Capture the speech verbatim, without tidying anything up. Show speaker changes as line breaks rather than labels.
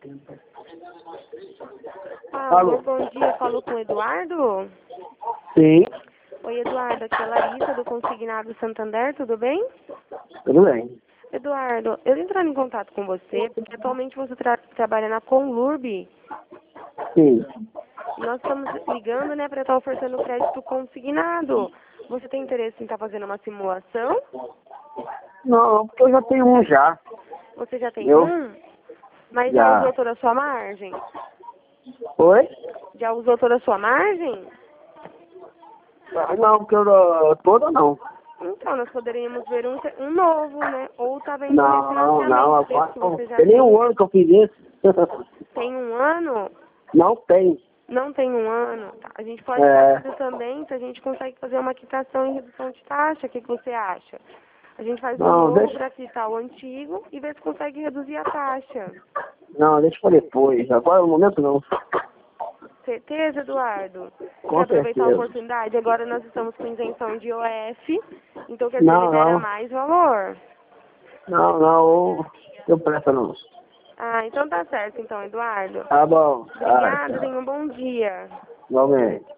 Alô,
Alô, bom dia, falo com o Eduardo?
sim,
Oi, Eduardo, aqui é a Larissa do Consignado Santander, tudo bem?
tudo bem.
Eduardo, eu entrar em contato com você, porque atualmente você tra trabalha na Conlurb,
Sim.
e nós estamos ligando, né, para estar oferecendo crédito consignado. Você tem interesse em estar fazendo uma simulação?
Não, porque eu já tenho um já.
Você já tem
Eu?
um? Mas já
Já.
usou toda a sua margem?
Oi?
Já usou toda a sua margem?
Ah, Não, porque eu não- toda não.
Então, nós poderíamos ver um, um novo, né? Ou tá vendo um
Não, não,
refinanciamento desse
agora
que
não.
você já
Tem nem
tem.
um ano que eu fiz isso.
Tem um ano?
Não tem.
Não tem um ano? Tá. A gente pode estar
É,
vendo também se a gente consegue fazer uma quitação em redução de taxa. O que, que você acha? A gente faz um
não,
novo
deixa.
para quitar o antigo e ver se consegue reduzir a taxa.
Não, deixa pra depois. Agora no momento não.
Certeza, Eduardo? Quer
Com
aproveitar a
certeza.
oportunidade? Agora nós estamos com isenção de I O F, então quer dizer,
Não,
libera
não.
mais valor.
Não, não. Eu pressa não.
Ah, então tá certo, então, Eduardo.
Tá bom. Tá,
Obrigada,
tchau.
tenha um bom dia.
Igualmente.